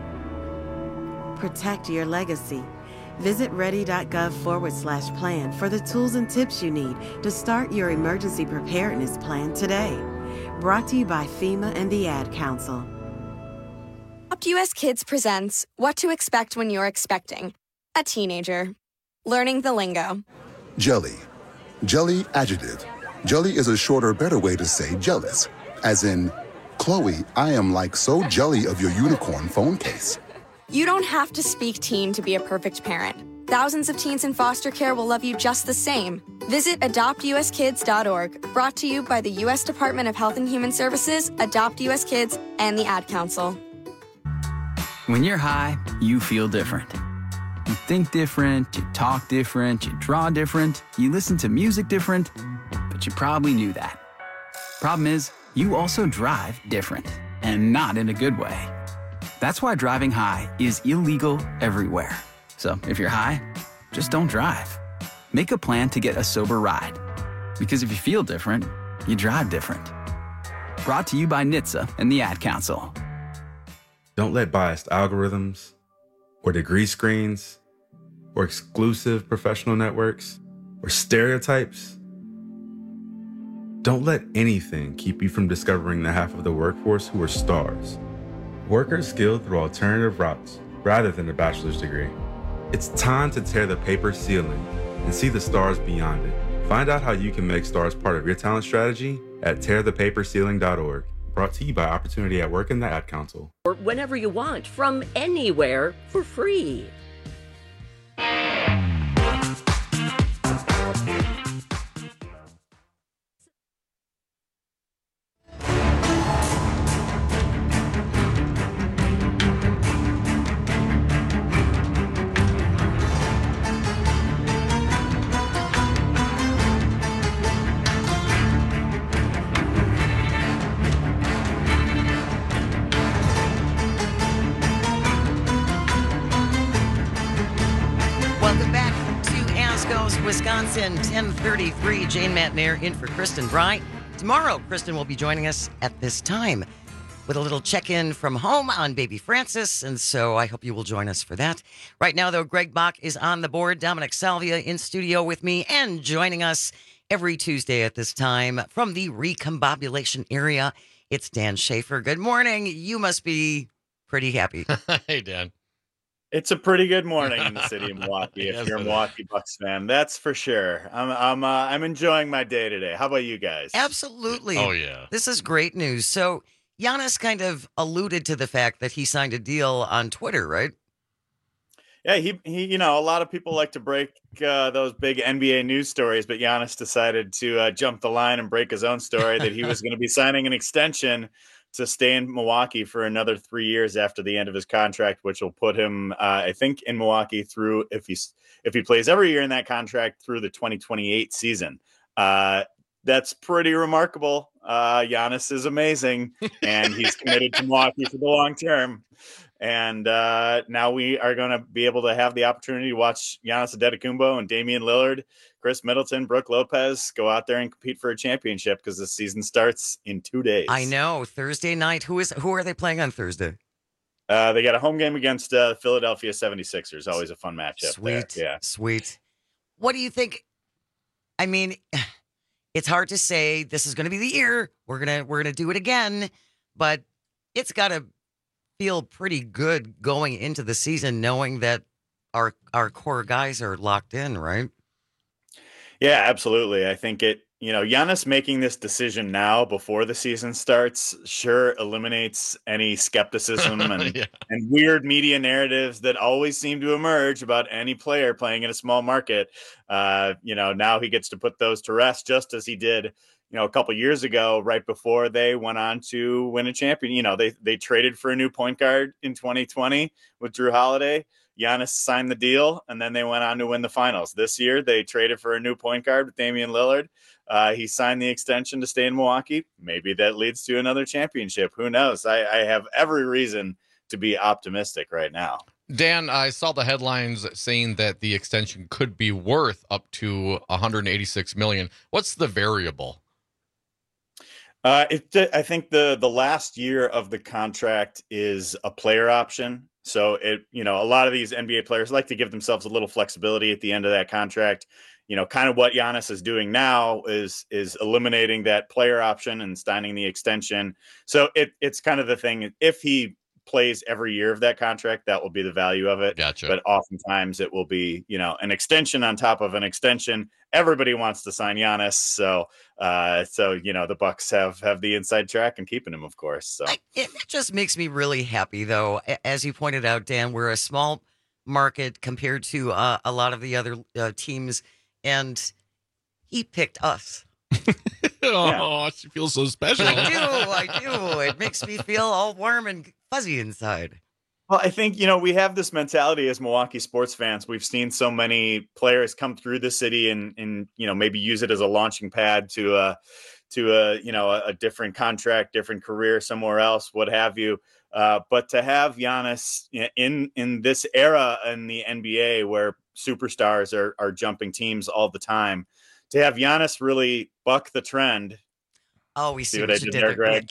Protect your legacy. Visit ready.gov/plan for the tools and tips you need to start your emergency preparedness plan today. Brought to you by FEMA and the Ad Council. Adopt US Kids presents What to Expect When You're Expecting a Teenager. Learning the lingo. Jelly. Jelly adjective. Jelly is a shorter, better way to say jealous. As in, Chloe, I am like so jelly of your unicorn phone case. You don't have to speak teen to be a perfect parent. Thousands of teens in foster care will love you just the same. Visit adoptuskids.org. Brought to you by the U.S. Department of Health and Human Services, Adopt US Kids, and the Ad Council. When you're high, you feel different. You think different, you talk different, you draw different, you listen to music different, but you probably knew that. Problem is, you also drive different, and not in a good way. That's why driving high is illegal everywhere. So if you're high, just don't drive. Make a plan to get a sober ride. Because if you feel different, you drive different. Brought to you by NHTSA and the Ad Council. Don't let biased algorithms or degree screens or exclusive professional networks or stereotypes. Don't let anything keep you from discovering the half of the workforce who are stars. Workers skilled through alternative routes rather than a bachelor's degree. It's time to tear the paper ceiling and see the stars beyond it. Find out how you can make stars part of your talent strategy at tearthepaperceiling.org. Brought to you by Opportunity at Work and the Ad Council. Or whenever you want, from anywhere, for free. Wisconsin, 10:33. Jane Matnair in for Kristen Bry. Tomorrow, Kristen will be joining us at this time with a little check-in from home on baby Francis, and so I hope you will join us for that. Right now, though, Greg Bach is on the board. Dominic Salvia in studio with me and joining us every Tuesday at this time from the recombobulation area. It's Dan Schaefer. Good morning. You must be pretty happy. Hey, Dan. It's a pretty good morning in the city of Milwaukee. If you're a Milwaukee Bucks fan, that's for sure. I'm enjoying my day today. How about you guys? Absolutely. Oh yeah. This is great news. So Giannis kind of alluded to the fact that he signed a deal on Twitter, right? Yeah, he you know, a lot of people like to break those big NBA news stories, but Giannis decided to jump the line and break his own story that he was going to be signing an extension to stay in Milwaukee for another 3 years after the end of his contract, which will put him, I think, in Milwaukee through, if he plays every year in that contract, through the 2028 season. That's pretty remarkable. Giannis is amazing, and he's committed to Milwaukee for the long term. And now we are going to be able to have the opportunity to watch Giannis Antetokounmpo and Damian Lillard, Chris Middleton, Brooke Lopez go out there and compete for a championship because the season starts in 2 days. I know. Thursday night. Who are they playing on Thursday? They got a home game against Philadelphia 76ers. Always a fun matchup. Sweet. There. Yeah. Sweet. What do you think? I mean, it's hard to say this is going to be the year. We're going to do it again, but it's got to feel pretty good going into the season knowing that our core guys are locked in, right? Yeah, absolutely. I think Giannis making this decision now before the season starts sure eliminates any skepticism and weird media narratives that always seem to emerge about any player playing in a small market. Now he gets to put those to rest, just as he did, a couple years ago, right before they went on to win a champion. They traded for a new point guard in 2020 with Drew Holiday. Giannis signed the deal, and then they went on to win the finals. This year, they traded for a new point guard with Damian Lillard. He signed the extension to stay in Milwaukee. Maybe that leads to another championship. Who knows? I have every reason to be optimistic right now. Dan, I saw the headlines saying that the extension could be worth up to $186 million. What's the variable? I think the last year of the contract is a player option. So a lot of these NBA players like to give themselves a little flexibility at the end of that contract. Kind of what Giannis is doing now is eliminating that player option and signing the extension. So it's kind of the thing. If he plays every year of that contract, that will be the value of it. Gotcha. But oftentimes it will be, an extension on top of an extension. Everybody wants to sign Giannis. So the Bucks have the inside track and keeping him, of course. So it just makes me really happy, though. As you pointed out, Dan, we're a small market compared to a lot of the other teams, and he picked us. Oh, she feels so special. I do. It makes me feel all warm and fuzzy inside. Well, I think, we have this mentality as Milwaukee sports fans. We've seen so many players come through the city and maybe use it as a launching pad to a different contract, different career somewhere else, what have you. But to have Giannis in this era in the NBA where superstars are jumping teams all the time, to have Giannis really buck the trend. Oh, we see what I did there, Greg.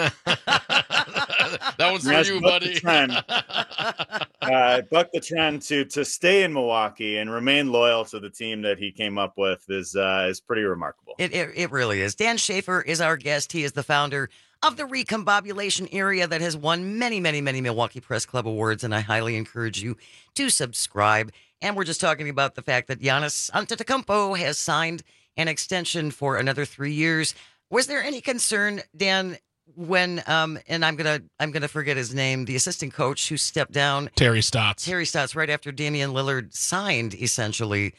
That was for you, buddy. Buck the trend to stay in Milwaukee and remain loyal to the team that he came up with is pretty remarkable. It really is. Dan Schaefer is our guest. He is the founder of the Recombobulation area that has won many, many, many Milwaukee Press Club awards, and I highly encourage you to subscribe. And we're just talking about the fact that Giannis Antetokounmpo has signed an extension for another 3 years. Was there any concern, Dan, when and I'm gonna forget his name, the assistant coach who stepped down, Terry Stotts, right after Damian Lillard signed, essentially?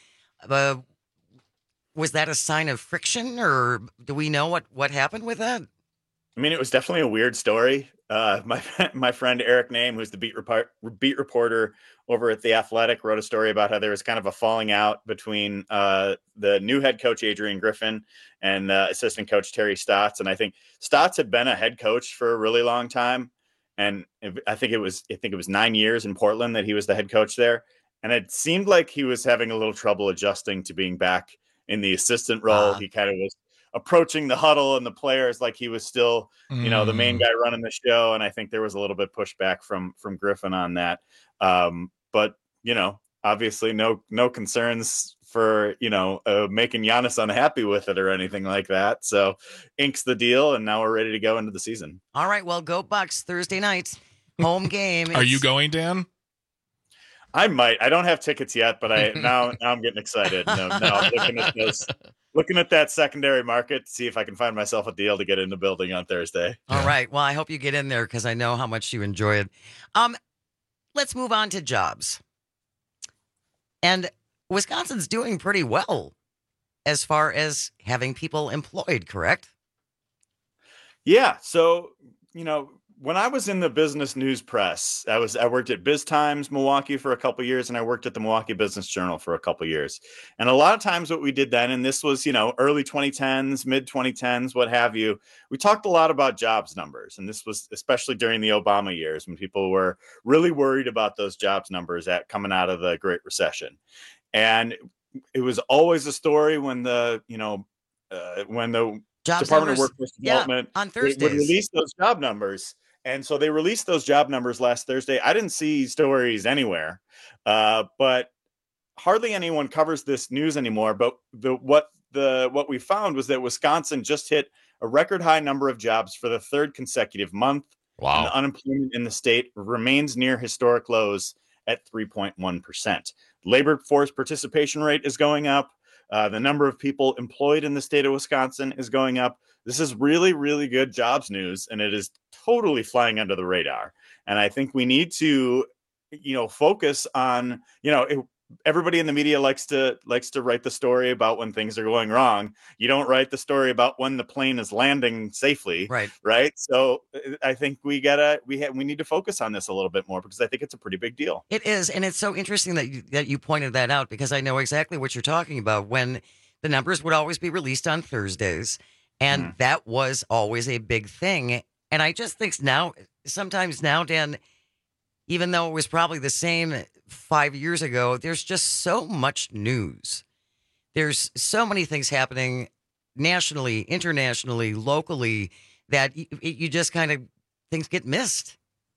Was that a sign of friction, or do we know what happened with that? I mean, it was definitely a weird story. My friend Eric Name, who's the beat reporter over at The Athletic, wrote a story about how there was kind of a falling out between the new head coach, Adrian Griffin, and assistant coach Terry Stotts. And I think Stotts had been a head coach for a really long time. And I think it was 9 years in Portland that he was the head coach there. And it seemed like he was having a little trouble adjusting to being back in the assistant role. He kind of was approaching the huddle and the players like he was still, the main guy running the show. And I think there was a little bit pushback from Griffin on that. But obviously no concerns for, making Giannis unhappy with it or anything like that. So inks the deal, and now we're ready to go into the season. All right, well, go Bucks Thursday night, home game. Are you going, Dan? I might. I don't have tickets yet, but now I'm getting excited. No, looking at that secondary market to see if I can find myself a deal to get in the building on Thursday. All right. Well, I hope you get in there because I know how much you enjoy it. Let's move on to jobs. And Wisconsin's doing pretty well as far as having people employed, correct? Yeah. So, when I was in the business news press, I worked at Biz Times Milwaukee for a couple years, and I worked at the Milwaukee Business Journal for a couple years. And a lot of times what we did then, and this was, early 2010s, mid 2010s, what have you, we talked a lot about jobs numbers. And this was especially during the Obama years when people were really worried about those jobs numbers coming out of the Great Recession. And it was always a story when the Jobs Department numbers, of Workforce Development on would Thursdays. release those job numbers. And so they released those job numbers last Thursday. I didn't see stories anywhere, but hardly anyone covers this news anymore. But what we found was that Wisconsin just hit a record high number of jobs for the third consecutive month. Wow. And the unemployment in the state remains near historic lows at 3.1%. Labor force participation rate is going up. The number of people employed in the state of Wisconsin is going up. This is really, really good jobs news, and it is totally flying under the radar. And I think we need to, focus on, everybody in the media likes to write the story about when things are going wrong. You don't write the story about when the plane is landing safely. Right. So I think we need to focus on this a little bit more, because I think it's a pretty big deal. It is. And it's so interesting that you pointed that out, because I know exactly what you're talking about. When the numbers would always be released on Thursdays, and that was always a big thing. And I just think sometimes now, Dan, even though it was probably the same 5 years ago, there's just so much news. There's so many things happening nationally, internationally, locally, that you just kind of, things get missed.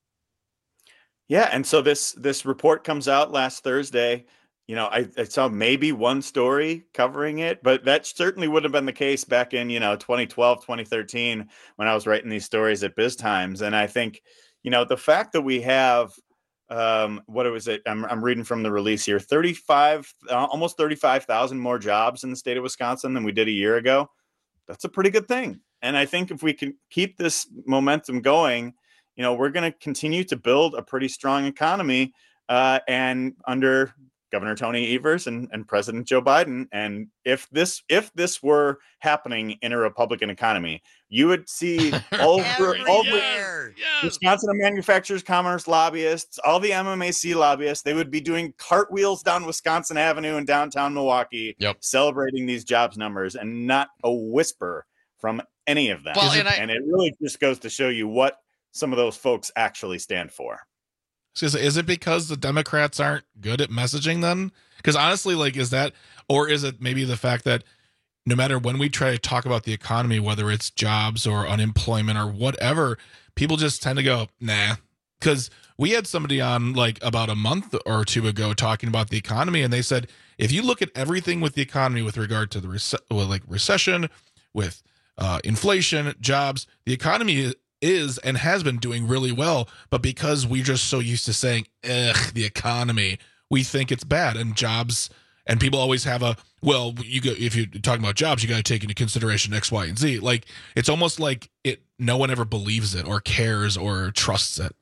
Yeah. And so this report comes out last Thursday. I saw maybe one story covering it, but that certainly would have been the case back in, 2012, 2013, when I was writing these stories at Biz Times. And I think, the fact that we have, what was it? I'm reading from the release here, almost 35,000 more jobs in the state of Wisconsin than we did a year ago. That's a pretty good thing. And I think if we can keep this momentum going, we're going to continue to build a pretty strong economy, and under Governor Tony Evers and President Joe Biden. And if this were happening in a Republican economy, you would see all the Wisconsin Manufacturers Commerce lobbyists, all the MMAC lobbyists, they would be doing cartwheels down Wisconsin Avenue in downtown Milwaukee, celebrating these jobs numbers, and not a whisper from any of them. And it really just goes to show you what some of those folks actually stand for. Is it because the Democrats aren't good at messaging then? Because honestly, is that, or is it maybe the fact that no matter when we try to talk about the economy, whether it's jobs or unemployment or whatever, people just tend to go, nah. Because we had somebody on about a month or two ago talking about the economy, and they said, if you look at everything with the economy with regard to the recession, with inflation, jobs, the economy is and has been doing really well, but because we're just so used to saying the economy, we think it's bad. And jobs, and people always have if you're talking about jobs, you got to take into consideration X, Y, and Z. It's almost like no one ever believes it or cares or trusts it.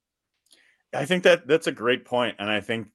I think that's a great point. And I think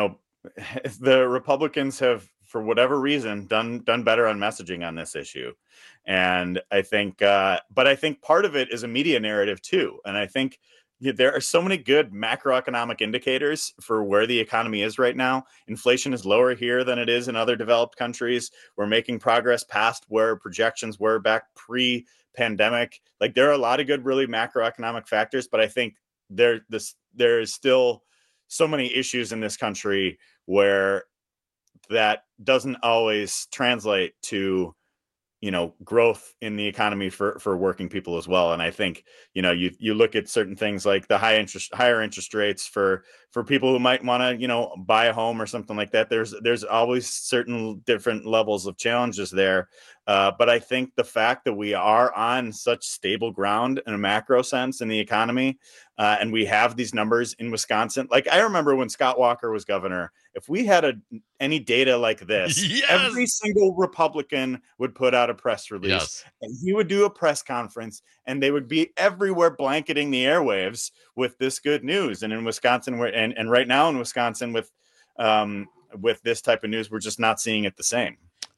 the Republicans have, for whatever reason, done better on messaging on this issue. And I think, but I think part of it is a media narrative too. And I think there are so many good macroeconomic indicators for where the economy is right now. Inflation is lower here than it is in other developed countries. We're making progress past where projections were back pre-pandemic. There are a lot of good, really macroeconomic factors, but I think there is still so many issues in this country where that doesn't always translate to, growth in the economy for working people as well. And I think, you look at certain things like the higher interest rates for people who might want to, buy a home or something like that. There's always certain different levels of challenges there. But I think the fact that we are on such stable ground in a macro sense in the economy, and we have these numbers in Wisconsin. I remember when Scott Walker was governor, if we had any data like this, every single Republican would put out a press release, and he would do a press conference, and they would be everywhere blanketing the airwaves with this good news. And in Wisconsin, right now in Wisconsin with this type of news, we're just not seeing it the same.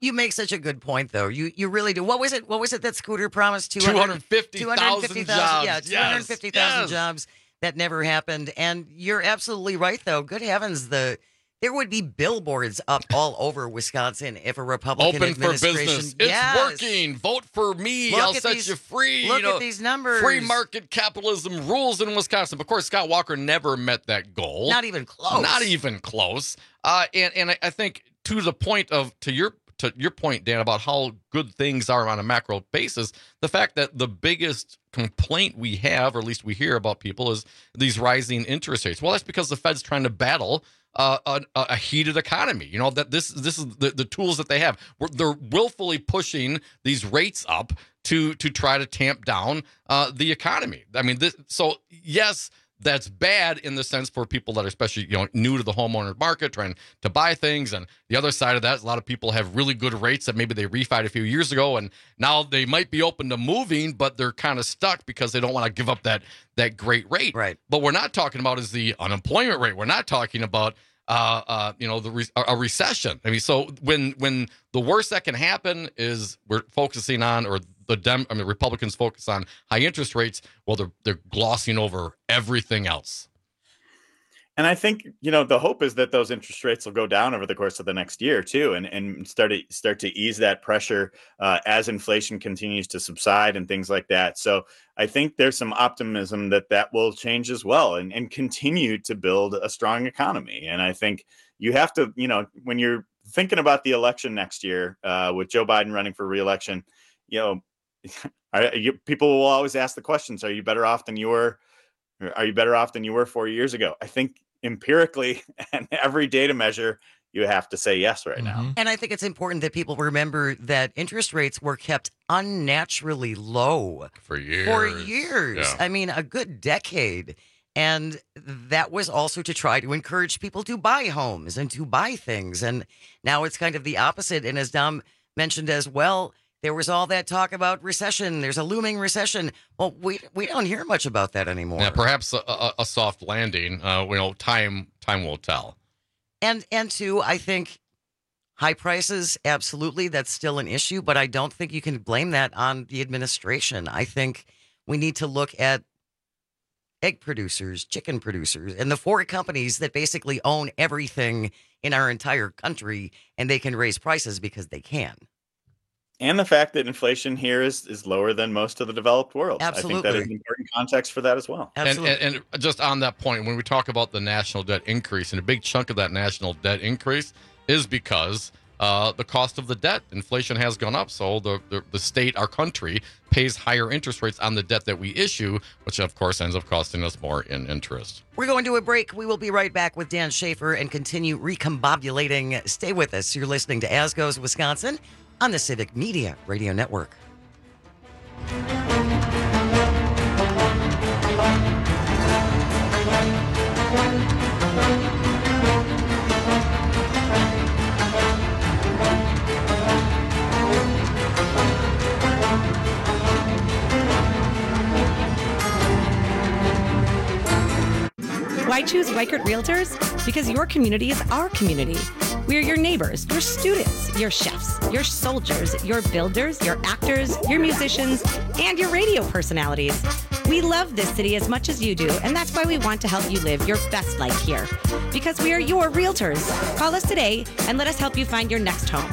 You make such a good point, though. You really do. What was it that Scooter promised? 250,000 jobs. Yeah, 250,000 jobs. That never happened. And you're absolutely right, though. Good heavens, there would be billboards up all over Wisconsin if a Republican Open for administration. business. It's working. Vote for me. I'll set you free. Look at these numbers. Free market capitalism rules in Wisconsin. Of course, Scott Walker never met that goal. Not even close. Not even close. And I think to the point to your point, Dan, about how good things are on a macro basis, the fact that the biggest complaint we have, or at least we hear about people, is these rising interest rates. Well, that's because the Fed's trying to battle a heated economy. You know, that this is the tools that they have. They're willfully pushing these rates up to try to tamp down the economy. I mean, so yes, that's bad in the sense for people that are especially new to the homeowner market, trying to buy things. And the other side of that is a lot of people have really good rates that maybe they refied a few years ago, and now they might be open to moving, but they're kind of stuck because they don't want to give up that great rate. Right. But we're not talking about is the unemployment rate. We're not talking about a recession. I mean, so when the worst that can happen is we're focusing on, or Republicans focus on high interest rates. Well, they're glossing over everything else. And I think, the hope is that those interest rates will go down over the course of the next year too, and start to ease that pressure as inflation continues to subside and things like that. So I think there's some optimism that will change as well and continue to build a strong economy. And I think you have to, when you're thinking about the election next year with Joe Biden running for re-election, people will always ask the questions: Are you better off than you were 4 years ago? I think empirically and every data measure, you have to say yes right now. And I think it's important that people remember that interest rates were kept unnaturally low for years. Yeah. I mean, a good decade. And that was also to try to encourage people to buy homes and to buy things. And now it's kind of the opposite. And as Dom mentioned as well, there was all that talk about recession. There's a looming recession. Well, we don't hear much about that anymore. Yeah, perhaps a soft landing. Time will tell. And two, I think high prices, absolutely, that's still an issue. But I don't think you can blame that on the administration. I think we need to look at egg producers, chicken producers, and the 4 companies that basically own everything in our entire country, and they can raise prices because they can. And the fact that inflation here is lower than most of the developed world. Absolutely. I think that is an important context for that as well. And just on that point, when we talk about the national debt increase, and a big chunk of that national debt increase is because the cost of the debt, inflation has gone up. So the state, our country, pays higher interest rates on the debt that we issue, which of course ends up costing us more in interest. We're going to a break. We will be right back with Dan Schaefer and continue recombobulating. Stay with us. You're listening to As Goes Wisconsin on the Civic Media Radio Network. Why choose Weichert Realtors? Because your community is our community. We are your neighbors, your students, your chefs, your soldiers, your builders, your actors, your musicians, and your radio personalities. We love this city as much as you do, and that's why we want to help you live your best life here. Because we are your realtors. Call us today and let us help you find your next home.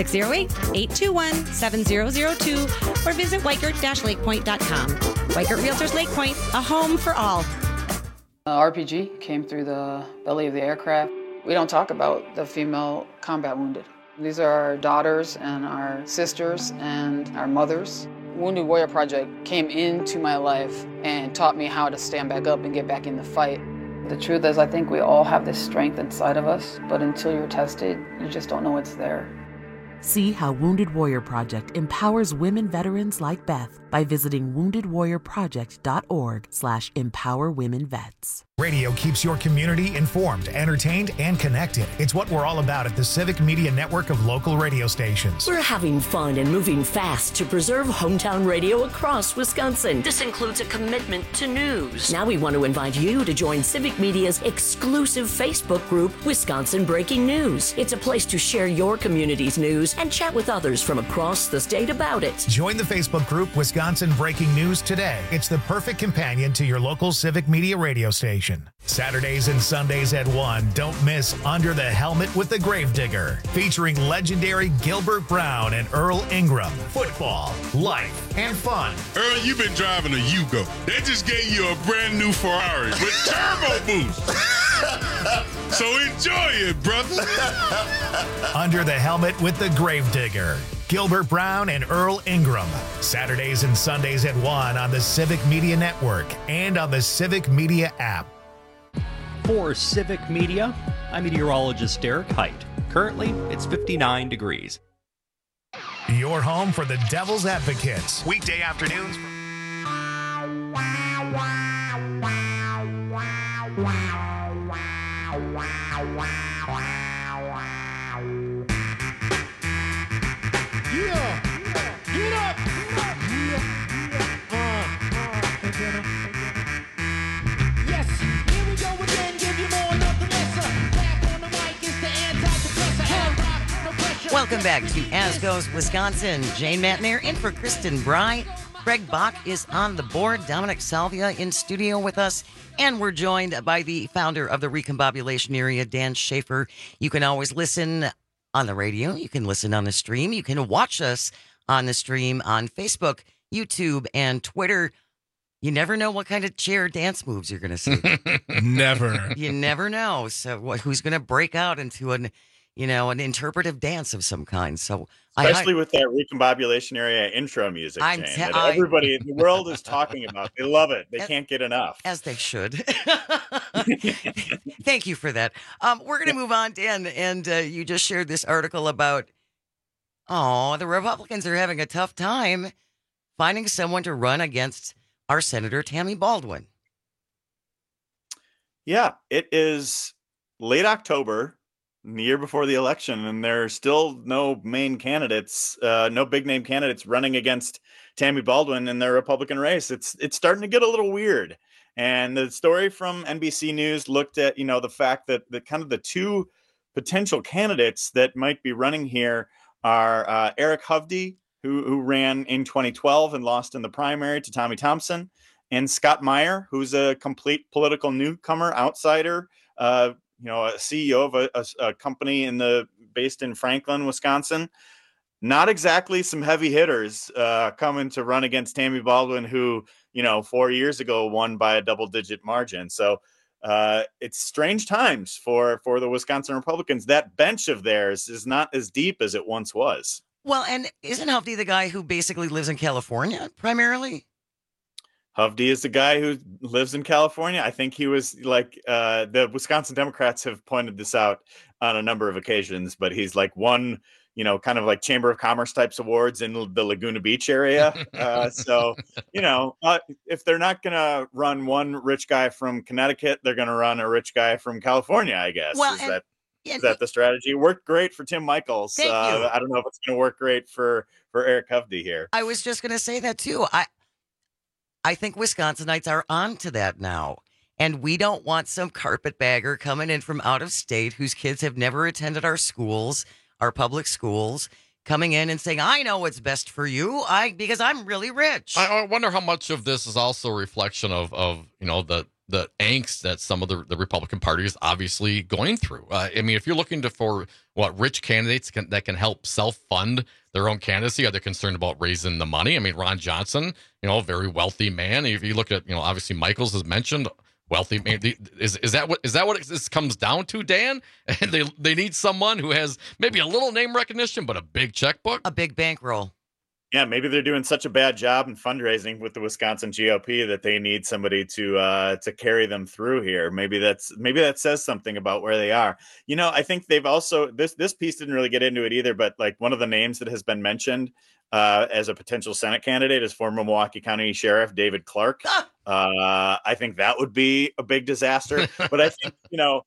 608-821-7002 or visit Weichert-lakepoint.com. Weichert Realtors Lake Point, a home for all. RPG came through the belly of the aircraft. We don't talk about the female combat wounded. These are our daughters and our sisters and our mothers. Wounded Warrior Project came into my life and taught me how to stand back up and get back in the fight. The truth is, I think we all have this strength inside of us, but until you're tested, you just don't know it's there. See how Wounded Warrior Project empowers women veterans like Beth by visiting woundedwarriorproject.org/empowerwomenvets. Radio keeps your community informed, entertained, and connected. It's what we're all about at the Civic Media Network of local radio stations. We're having fun and moving fast to preserve hometown radio across Wisconsin. This includes a commitment to news. Now we want to invite you to join Civic Media's exclusive Facebook group, Wisconsin Breaking News. It's a place to share your community's news and chat with others from across the state about it. Join the Facebook group Wisconsin Breaking News today. It's the perfect companion to your local Civic Media radio station. Saturdays and Sundays at 1, don't miss Under the Helmet with the Gravedigger, featuring legendary Gilbert Brown and Earl Ingram. Football, life, and fun. Earl, you've been driving a Yugo. They just gave you a brand new Ferrari with turbo boost. So enjoy it, brother. Under the Helmet with the Gravedigger. Gilbert Brown and Earl Ingram. Saturdays and Sundays at 1 on the Civic Media Network and on the Civic Media app. For Civic Media, I'm meteorologist Derek Height. Currently, it's 59 degrees. Your home for the Devil's Advocates. Weekday afternoons. Welcome back to As Goes Wisconsin. Jane Matner in for Kristen Bry. Greg Bach is on the board. Dominic Salvia in studio with us. And we're joined by the founder of the Recombobulation Area, Dan Schaefer. You can always listen on the radio. You can listen on the stream. You can watch us on the stream on Facebook, YouTube, and Twitter. You never know what kind of chair dance moves you're going to see. Never. You never know. So who's going to break out into an interpretive dance of some kind. So especially with that Recombobulation Area intro music, Jane, that everybody in the world is talking about. They love it. They can't get enough. As they should. Thank you for that. We're going to move on, Dan, and you just shared this article about, the Republicans are having a tough time finding someone to run against our Senator Tammy Baldwin. Yeah, it is late October, the year before the election, and there's still no main candidates, no big name candidates running against Tammy Baldwin in their Republican race. It's starting to get a little weird. And the story from NBC News looked at, the fact that kind of the two potential candidates that might be running here are Eric Hovde, who ran in 2012 and lost in the primary to Tommy Thompson, and Scott Meyer, who's a complete political newcomer, outsider, a CEO of a company based in Franklin, Wisconsin. Not exactly some heavy hitters coming to run against Tammy Baldwin, who 4 years ago won by a double-digit margin. So it's strange times for the Wisconsin Republicans. That bench of theirs is not as deep as it once was. Well, and isn't Hovde the guy who basically lives in California primarily? Hovde is the guy who lives in California. I think he was the Wisconsin Democrats have pointed this out on a number of occasions, but he's won, kind of like Chamber of Commerce types awards in the Laguna Beach area. So, if they're not going to run one rich guy from Connecticut, they're going to run a rich guy from California, I guess. Well, is that the strategy? It worked great for Tim Michaels. I don't know if it's going to work great for Eric Hovde here. I was just going to say that too. I think Wisconsinites are on to that now. And we don't want some carpetbagger coming in from out of state whose kids have never attended our schools, our public schools, coming in and saying, I know what's best for you because I'm really rich. I wonder how much of this is also a reflection of the angst that some of the Republican Party is obviously going through. If you're looking for rich candidates that can help self-fund their own candidacy, are they concerned about raising the money? Ron Johnson, a very wealthy man. If you look at, obviously Michaels has mentioned wealthy man. Is that what this comes down to, Dan? And they need someone who has maybe a little name recognition, but a big checkbook, a big bankroll. Yeah, maybe they're doing such a bad job in fundraising with the Wisconsin GOP that they need somebody to carry them through here. Maybe that says something about where they are. I think they've also this piece didn't really get into it either, but one of the names that has been mentioned as a potential Senate candidate as former Milwaukee County Sheriff David Clark. I think that would be a big disaster. But I think,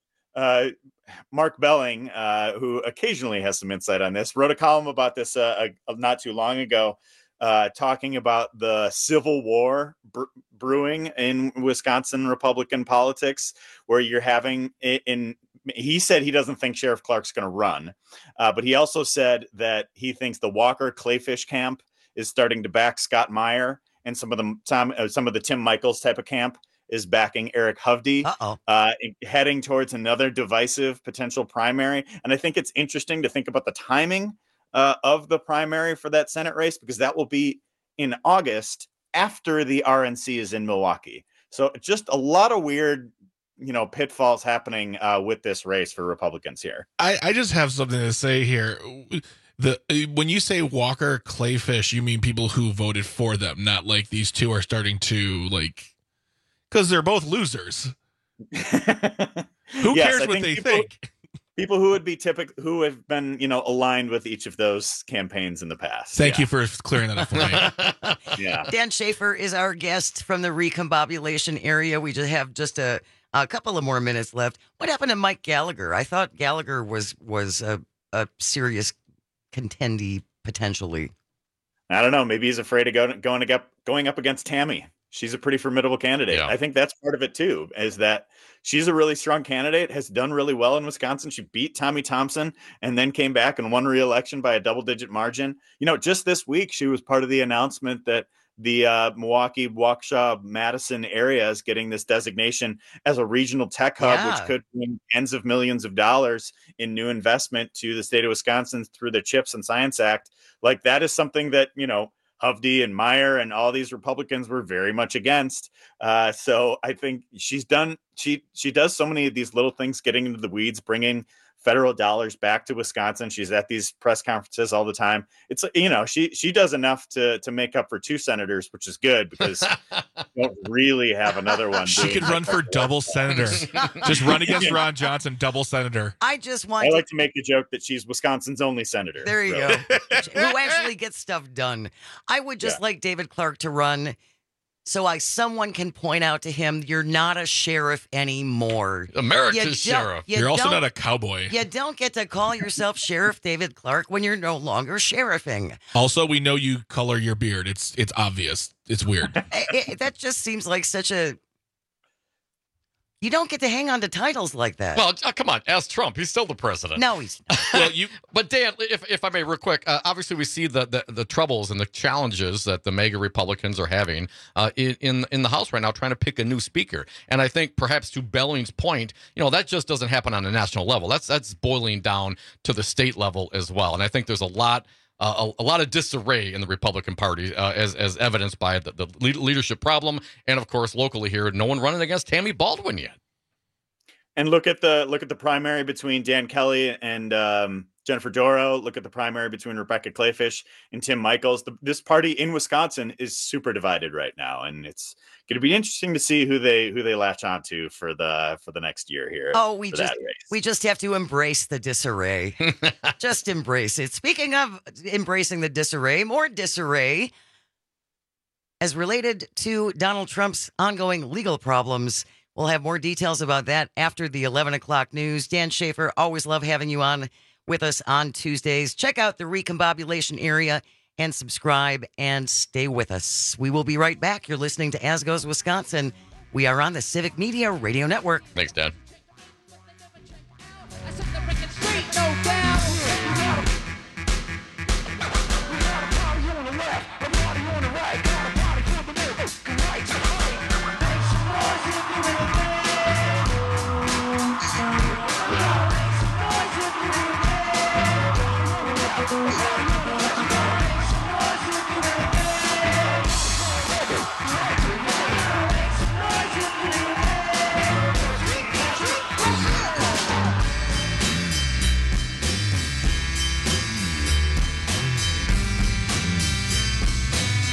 Mark Belling, who occasionally has some insight on this, wrote a column about this not too long ago, talking about the civil war brewing in Wisconsin Republican politics, where you're having he said he doesn't think Sheriff Clark's going to run, but he also said that he thinks the Walker Clayfish camp is starting to back Scott Meyer, and some of the Tim Michaels type of camp is backing Eric Hovde, heading towards another divisive potential primary. And I think it's interesting to think about the timing of the primary for that Senate race, because that will be in August after the RNC is in Milwaukee. So just a lot of weird, pitfalls happening with this race for Republicans here. I just have something to say here. When you say Walker Clayfish, you mean people who voted for them, not like these two are starting to because they're both losers. Who cares what they think? People who would be who have been, aligned with each of those campaigns in the past. Thank you for clearing that up for me. Yeah. Dan Schaefer is our guest from the recombobulation area. We just have a couple of more minutes left. What happened to Mike Gallagher? I thought Gallagher was a serious contendee potentially. I don't know. Maybe he's afraid of going up against Tammy. She's a pretty formidable candidate. Yeah. I think that's part of it too, is that she's a really strong candidate, has done really well in Wisconsin. She beat Tommy Thompson and then came back and won re-election by a double-digit margin. Just this week, she was part of the announcement that the Milwaukee, Waukesha, Madison area is getting this designation as a regional tech hub, which could bring tens of millions of dollars in new investment to the state of Wisconsin through the CHIPS and Science Act. Like, that is something that, Hovde and Meyer and all these Republicans were very much against. So I think she does so many of these little things, getting into the weeds, bringing federal dollars back to Wisconsin. She's at these press conferences all the time. It's she does enough to make up for two senators, which is good because we don't really have another one. She could run for double senator. Just run against Ron Johnson, double senator. I like to make the joke that she's Wisconsin's only senator. There you go. Who actually gets stuff done. I would just like David Clark to run so someone can point out to him, you're not a sheriff anymore. America's sheriff. You're also not a cowboy. You don't get to call yourself Sheriff David Clark when you're no longer sheriffing. Also, we know you color your beard. It's obvious. It's weird. That just seems like such a... You don't get to hang on to titles like that. Well, come on. Ask Trump. He's still the president. No, he's not. But Dan, if I may, real quick, obviously we see the troubles and the challenges that the MAGA Republicans are having in the House right now, trying to pick a new speaker. And I think perhaps to Belling's point, that just doesn't happen on a national level. That's boiling down to the state level as well. And I think there's a lot of disarray in the Republican Party, as evidenced by the leadership problem, and of course locally here, no one running against Tammy Baldwin yet. And look at the primary between Dan Kelly and Jennifer Doro. Look at the primary between Rebecca Clayfish and Tim Michaels. This party in Wisconsin is super divided right now, and it's going to be interesting to see who they latch onto for the next year here. Oh, we just have to embrace the disarray. Just embrace it. Speaking of embracing the disarray, more disarray as related to Donald Trump's ongoing legal problems. We'll have more details about that after the 11 o'clock news. Dan Schaefer, always love having you on with us on Tuesdays. Check out the recombobulation area and subscribe and stay with us. We will be right back. You're listening to As Goes Wisconsin. We are on the Civic Media Radio Network. Thanks, Dan.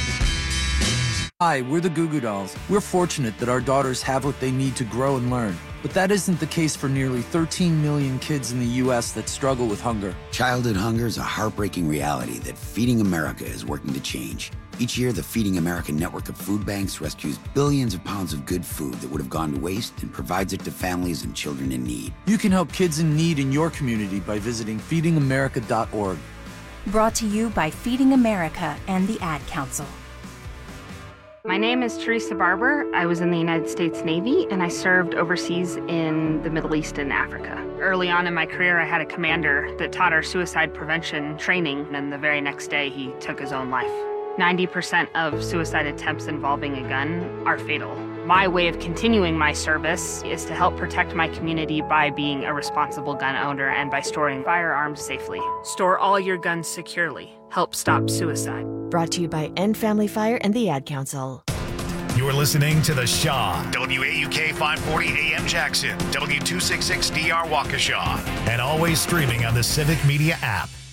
Hi, we're the Goo Goo Dolls. We're fortunate that our daughters have what they need to grow and learn. But that isn't the case for nearly 13 million kids in the U.S. that struggle with hunger. Childhood hunger is a heartbreaking reality that Feeding America is working to change. Each year, the Feeding America network of food banks rescues billions of pounds of good food that would have gone to waste and provides it to families and children in need. You can help kids in need in your community by visiting feedingamerica.org. Brought to you by Feeding America and the Ad Council. My name is Teresa Barber. I was in the United States Navy, and I served overseas in the Middle East and Africa. Early on in my career, I had a commander that taught our suicide prevention training, and the very next day, he took his own life. 90% of suicide attempts involving a gun are fatal. My way of continuing my service is to help protect my community by being a responsible gun owner and by storing firearms safely. Store all your guns securely. Help stop suicide. Brought to you by End Family Fire and the Ad Council. You're listening to The Shaw. WAUK 540 AM Jackson, W266DR Waukesha, and always streaming on the Civic Media app.